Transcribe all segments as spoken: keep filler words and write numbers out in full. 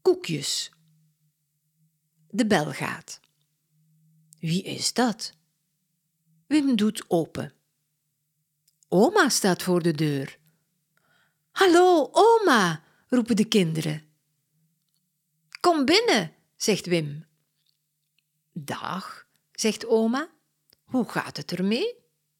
koekjes. De bel gaat. Wie is dat? Wim doet open. Oma staat voor de deur. Hallo, oma, roepen de kinderen. Kom binnen, zegt Wim. Dag, zegt oma. Hoe gaat het ermee?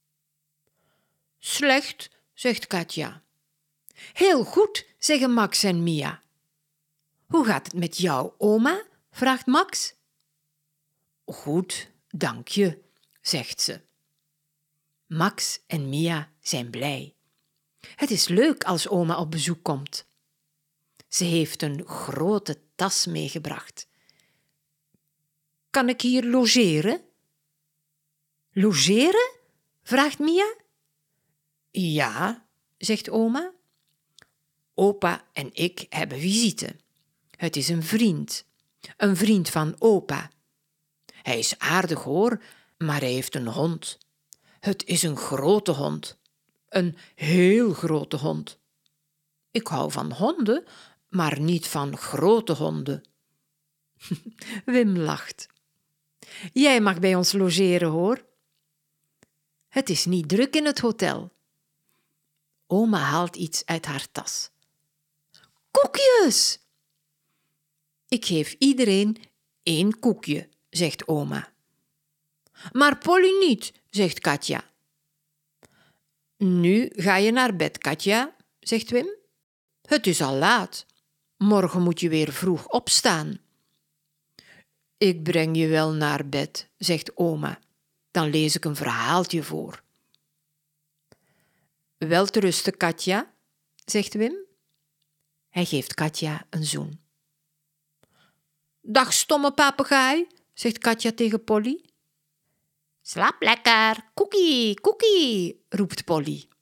Slecht, zegt Katja. Heel goed, zeggen Max en Mia. Hoe gaat het met jou, oma? Vraagt Max. Goed, dank je, zegt ze. Max en Mia zijn blij. Het is leuk als oma op bezoek komt. Ze heeft een grote tas meegebracht. Kan ik hier logeren? Logeren? Vraagt Mia. Ja, zegt oma. Opa en ik hebben visite. Het is een vriend. Een vriend van opa. Hij is aardig hoor, maar hij heeft een hond. Het is een grote hond. Een heel grote hond. Ik hou van honden, maar niet van grote honden. Wim lacht. Jij mag bij ons logeren, hoor. Het is niet druk in het hotel. Oma haalt iets uit haar tas. Koekjes! Ik geef iedereen één koekje, zegt oma. Maar Polly niet, zegt Katja. Nu ga je naar bed, Katja, zegt Wim. Het is al laat. Morgen moet je weer vroeg opstaan. Ik breng je wel naar bed, zegt oma. Dan lees ik een verhaaltje voor. Welterusten, Katja, zegt Wim. Hij geeft Katja een zoen. Dag, stomme papegaai, zegt Katja tegen Polly. Slaap lekker, koekie, koekie, roept Polly.